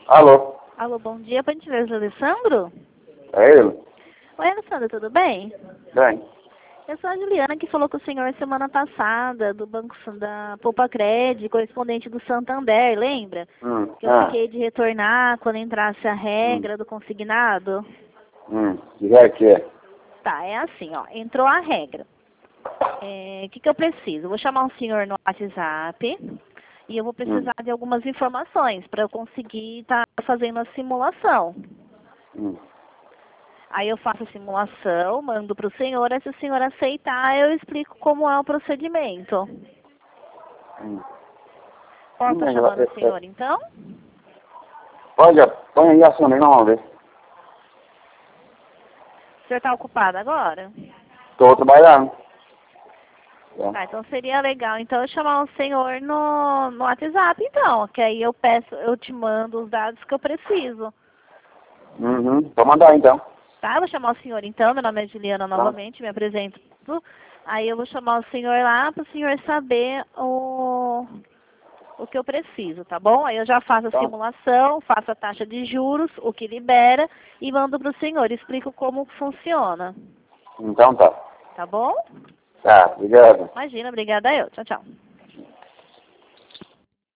Alô? Alô, bom dia, por gentileza, Alessandro? É ele? Oi, Alessandro, tudo bem? Bem. Eu sou a Juliana, que falou com o senhor semana passada, do Banco da Poupa Crédito, correspondente do Santander, lembra? Que eu fiquei de retornar quando entrasse a regra do consignado. Diga que é. Tá, é assim, ó, entrou a regra. O que eu preciso? Eu vou chamar o senhor no WhatsApp e eu vou precisar de algumas informações para eu conseguir estar fazendo a simulação. Aí eu faço a simulação, mando para o senhor, e se o senhor aceitar, eu explico como é o procedimento. Posso estar chamando o senhor, então? Pode, põe aí a sua aí, vamos ver. O senhor está ocupado agora? Estou trabalhando. Tá, então seria legal, então, eu chamar o senhor no WhatsApp, então, que aí eu te mando os dados que eu preciso. Pode mandar então. Tá, eu vou chamar o senhor então, meu nome é Juliana novamente, me apresento. Aí eu vou chamar o senhor lá para o senhor saber o que eu preciso, tá bom? Aí eu já faço a simulação, faço a taxa de juros, o que libera e mando para o senhor, explico como funciona. Então tá. Tá bom? Tá, obrigado. Imagina, obrigada eu. Tchau, tchau.